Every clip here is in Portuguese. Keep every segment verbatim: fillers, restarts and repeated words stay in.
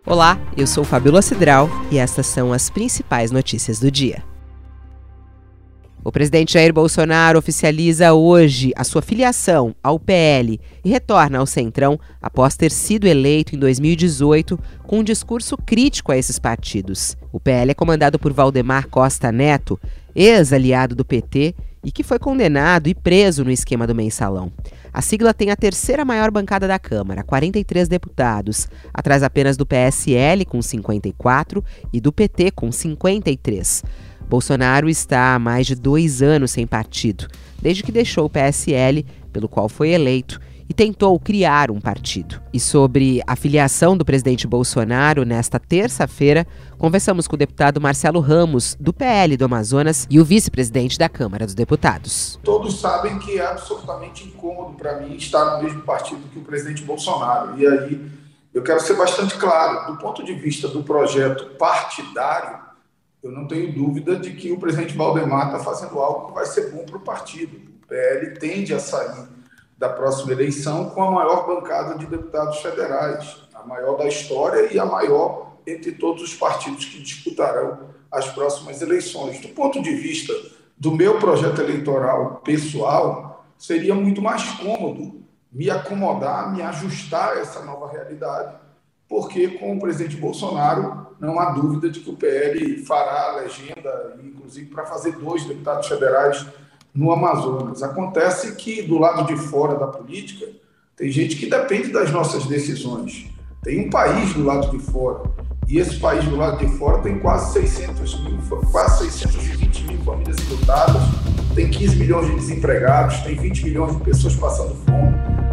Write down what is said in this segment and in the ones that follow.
Olá, eu sou Fabíola Cidral e estas são as principais notícias do dia. O presidente Jair Bolsonaro oficializa hoje a sua filiação ao P L e retorna ao Centrão após ter sido eleito em dois mil e dezoito com um discurso crítico a esses partidos. O P L é comandado por Valdemar Costa Neto, ex-aliado do P T e que foi condenado e preso no esquema do mensalão. A sigla tem a terceira maior bancada da Câmara, quarenta e três deputados, atrás apenas do P S L com cinquenta e quatro e do P T com cinquenta e três. Bolsonaro está há mais de dois anos sem partido, desde que deixou o P S L, pelo qual foi eleito, e tentou criar um partido. E sobre a filiação do presidente Bolsonaro, nesta terça-feira, conversamos com o deputado Marcelo Ramos, do P L do Amazonas, e o vice-presidente da Câmara dos Deputados. Todos sabem que é absolutamente incômodo para mim estar no mesmo partido que o presidente Bolsonaro. E aí eu quero ser bastante claro, do ponto de vista do projeto partidário, eu não tenho dúvida de que o presidente Valdemar está fazendo algo que vai ser bom para o partido. O P L tende a sair da próxima eleição com a maior bancada de deputados federais, a maior da história e a maior entre todos os partidos que disputarão as próximas eleições. Do ponto de vista do meu projeto eleitoral pessoal, seria muito mais cômodo me acomodar, me ajustar a essa nova realidade, porque com o presidente Bolsonaro não há dúvida de que o P L fará a legenda, inclusive para fazer dois deputados federais no Amazonas. Acontece que do lado de fora da política tem gente que depende das nossas decisões. Tem um país do lado de fora, e esse país do lado de fora tem quase seiscentos mil, quase seiscentos e vinte mil famílias enlutadas, tem quinze milhões de desempregados, tem vinte milhões de pessoas passando fome.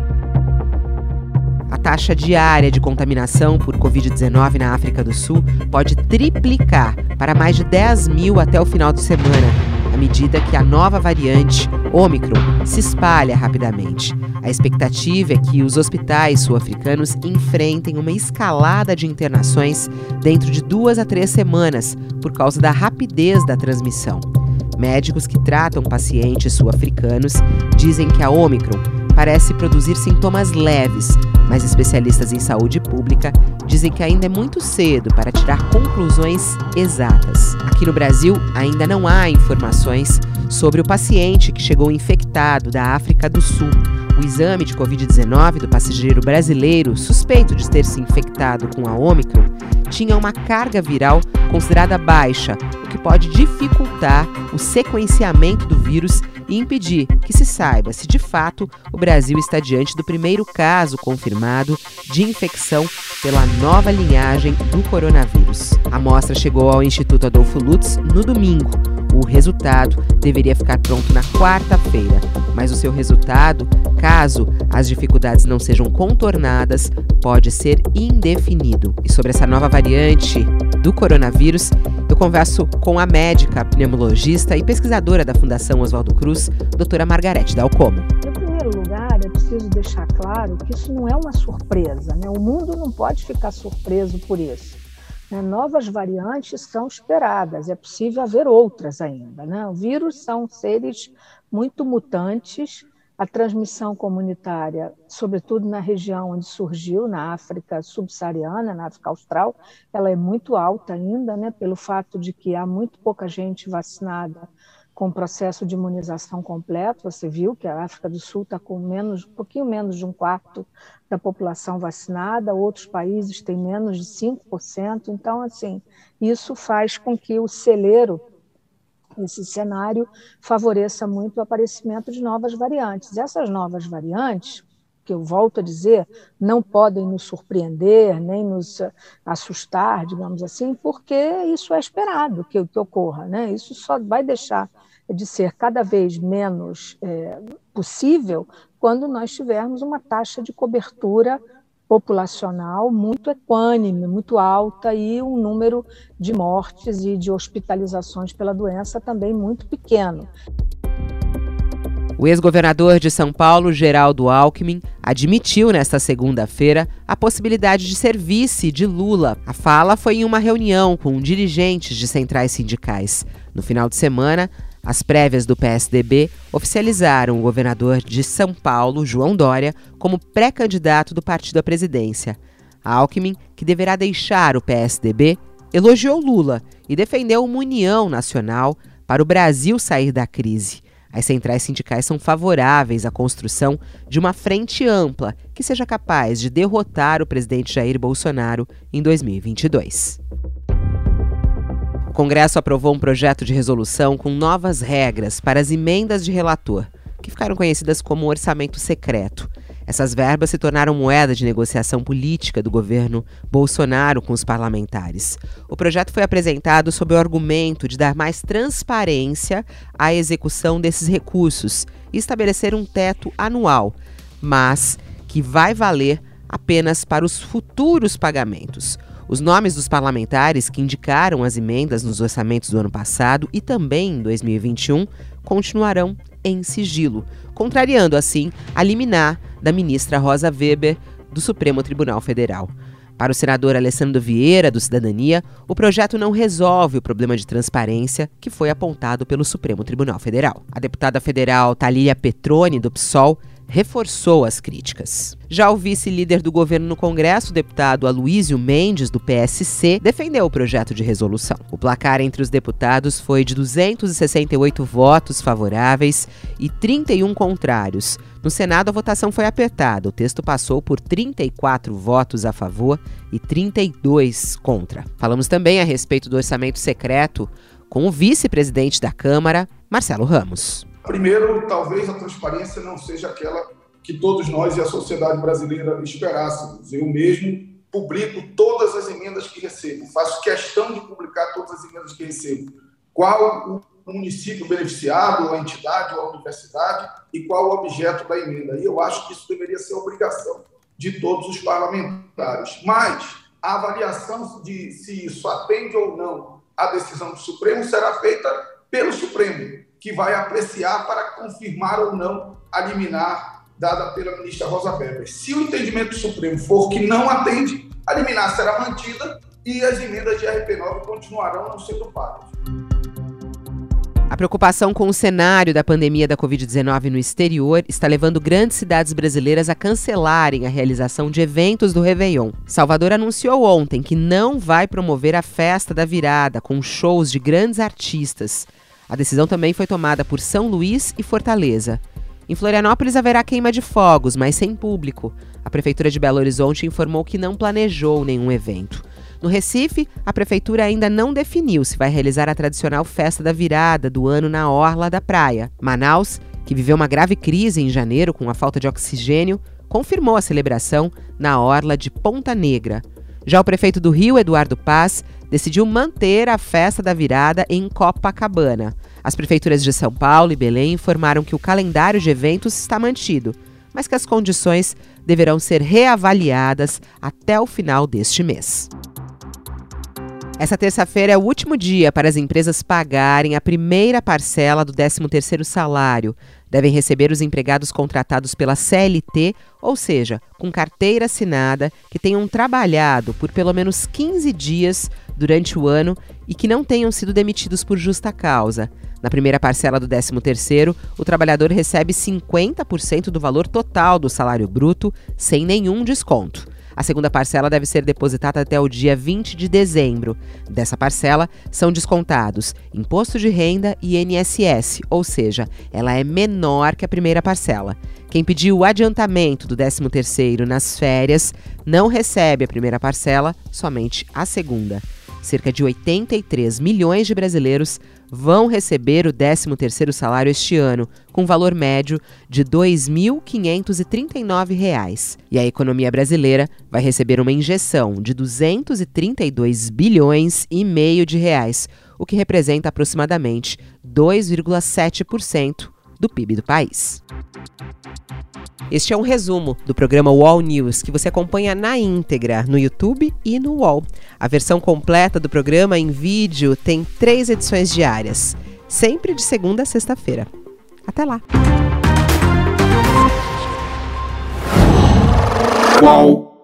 A taxa diária de contaminação por covid dezenove na África do Sul pode triplicar para mais de dez mil até o final de semana, à medida que a nova variante, Ômicron, se espalha rapidamente. A expectativa é que os hospitais sul-africanos enfrentem uma escalada de internações dentro de duas a três semanas, por causa da rapidez da transmissão. Médicos que tratam pacientes sul-africanos dizem que a Ômicron parece produzir sintomas leves, mas especialistas em saúde pública dizem que ainda é muito cedo para tirar conclusões exatas. Aqui no Brasil, ainda não há informações sobre o paciente que chegou infectado da África do Sul. O exame de covid dezenove do passageiro brasileiro suspeito de ter se infectado com a Ômicron tinha uma carga viral considerada baixa, o que pode dificultar o sequenciamento do vírus e impedir que se saiba se, de fato, o Brasil está diante do primeiro caso confirmado de infecção pela nova linhagem do coronavírus. A amostra chegou ao Instituto Adolfo Lutz no domingo. O resultado deveria ficar pronto na quarta-feira, mas o seu resultado, caso as dificuldades não sejam contornadas, pode ser indefinido. E sobre essa nova variante do coronavírus, eu converso com a médica, pneumologista e pesquisadora da Fundação Oswaldo Cruz, doutora Margarete Dalcomo. Em primeiro lugar, é preciso deixar claro que isso não é uma surpresa, né? O mundo não pode ficar surpreso por isso. Né? Novas variantes são esperadas, é possível haver outras ainda. Né? O vírus são seres muito mutantes. A transmissão comunitária, sobretudo na região onde surgiu, na África subsaariana, na África Austral, ela é muito alta ainda, né, pelo fato de que há muito pouca gente vacinada com o processo de imunização completo. Você viu que a África do Sul está com menos, um pouquinho menos de um quarto da população vacinada, outros países têm menos de cinco por cento. Então, assim, isso faz com que o celeiro, esse cenário, favoreça muito o aparecimento de novas variantes. Essas novas variantes, que eu volto a dizer, não podem nos surpreender, nem nos assustar, digamos assim, porque isso é esperado que, que ocorra, né? Isso só vai deixar de ser cada vez menos é, possível quando nós tivermos uma taxa de cobertura populacional muito equânime, muito alta, e um número de mortes e de hospitalizações pela doença também muito pequeno. O ex-governador de São Paulo, Geraldo Alckmin, admitiu nesta segunda-feira a possibilidade de ser vice de Lula. A fala foi em uma reunião com dirigentes de centrais sindicais. No final de semana, as prévias do P S D B oficializaram o governador de São Paulo, João Dória, como pré-candidato do partido à presidência. Alckmin, que deverá deixar o P S D B, elogiou Lula e defendeu uma união nacional para o Brasil sair da crise. As centrais sindicais são favoráveis à construção de uma frente ampla que seja capaz de derrotar o presidente Jair Bolsonaro em dois mil e vinte e dois. O Congresso aprovou um projeto de resolução com novas regras para as emendas de relator, que ficaram conhecidas como orçamento secreto. Essas verbas se tornaram moeda de negociação política do governo Bolsonaro com os parlamentares. O projeto foi apresentado sob o argumento de dar mais transparência à execução desses recursos e estabelecer um teto anual, mas que vai valer apenas para os futuros pagamentos. Os nomes dos parlamentares que indicaram as emendas nos orçamentos do ano passado e também em dois mil e vinte e um continuarão em sigilo, contrariando assim a liminar da ministra Rosa Weber do Supremo Tribunal Federal. Para o senador Alessandro Vieira, do Cidadania, o projeto não resolve o problema de transparência que foi apontado pelo Supremo Tribunal Federal. A deputada federal Thalília Petroni, do P SOL, reforçou as críticas. Já o vice-líder do governo no Congresso, o deputado Aloysio Mendes, do P S C, defendeu o projeto de resolução. O placar entre os deputados foi de duzentos e sessenta e oito votos favoráveis e trinta e um contrários. No Senado, a votação foi apertada. O texto passou por trinta e quatro votos a favor e trinta e dois contra. Falamos também a respeito do orçamento secreto com o vice-presidente da Câmara, Marcelo Ramos. Primeiro, talvez a transparência não seja aquela que todos nós e a sociedade brasileira esperássemos. Eu mesmo publico todas as emendas que recebo, faço questão de publicar todas as emendas que recebo. Qual o município beneficiado, a entidade ou a universidade e qual o objeto da emenda. E eu acho que isso deveria ser obrigação de todos os parlamentares. Mas a avaliação de se isso atende ou não à decisão do Supremo será feita pelo Supremo, que vai apreciar para confirmar ou não a liminar dada pela ministra Rosa Weber. Se o entendimento do Supremo for que não atende, a liminar será mantida e as emendas de R P nove continuarão não sendo pagas. A preocupação com o cenário da pandemia da covid dezenove no exterior está levando grandes cidades brasileiras a cancelarem a realização de eventos do Réveillon. Salvador anunciou ontem que não vai promover a festa da virada com shows de grandes artistas. A decisão também foi tomada por São Luís e Fortaleza. Em Florianópolis haverá queima de fogos, mas sem público. A Prefeitura de Belo Horizonte informou que não planejou nenhum evento. No Recife, a Prefeitura ainda não definiu se vai realizar a tradicional festa da virada do ano na orla da praia. Manaus, que viveu uma grave crise em janeiro com a falta de oxigênio, confirmou a celebração na orla de Ponta Negra. Já o prefeito do Rio, Eduardo Paz, decidiu manter a festa da virada em Copacabana. As prefeituras de São Paulo e Belém informaram que o calendário de eventos está mantido, mas que as condições deverão ser reavaliadas até o final deste mês. Essa terça-feira é o último dia para as empresas pagarem a primeira parcela do décimo terceiro salário. Devem receber os empregados contratados pela C L T, ou seja, com carteira assinada, que tenham trabalhado por pelo menos quinze dias durante o ano e que não tenham sido demitidos por justa causa. Na primeira parcela do décimo terceiro, o trabalhador recebe cinquenta por cento do valor total do salário bruto, sem nenhum desconto. A segunda parcela deve ser depositada até o dia vinte de dezembro. Dessa parcela, são descontados imposto de renda e I N S S, ou seja, ela é menor que a primeira parcela. Quem pediu o adiantamento do décimo terceiro nas férias não recebe a primeira parcela, somente a segunda. Cerca de oitenta e três milhões de brasileiros vão receber o décimo terceiro salário este ano, com valor médio de dois mil quinhentos e trinta e nove reais. E a economia brasileira vai receber uma injeção de duzentos e trinta e dois bilhões e meio de reais, o que representa aproximadamente dois vírgula sete por cento do P I B do país. Este é um resumo do programa U O L News, que você acompanha na íntegra no YouTube e no U O L. A versão completa do programa em vídeo tem três edições diárias, sempre de segunda a sexta-feira. Até lá! U O L